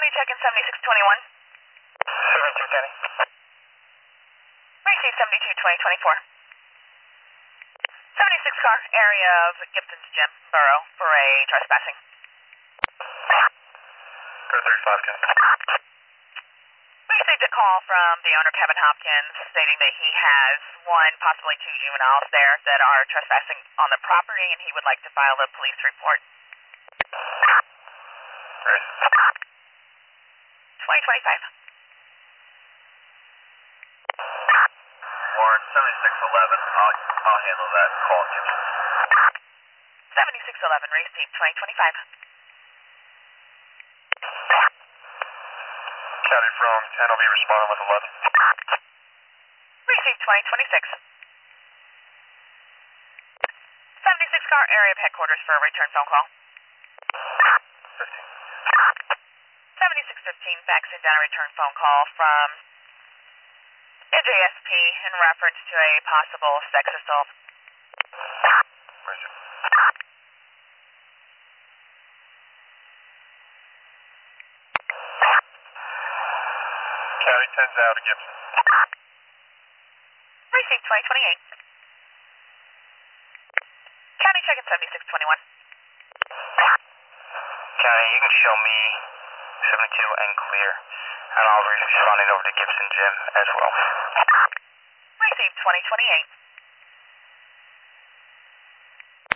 check-in 7621. 72 County. Receive 72-2024. 76 car, area of Gibson's Gym, Borough, for a trespassing. Go 35 County. We received a call from the owner, Kevin Hopkins, stating that he has one, possibly two juveniles there that are trespassing on the property, and he would like to file a police report. Great. 2025. Warren 7611. I'll handle that call. 7611, received 2025. County from 10 will be responding with 11. Received 2026. 76 car, area of headquarters for a return phone call. 15. 7615, faxing down a return phone call from NJSP in reference to a possible sex assault. Roger. County 10's out of Gibson. Received 2028. County check-in 7621. County, you can show me 72 and clear, and I'll be responding over to Gibson Gym as well. Received 2028.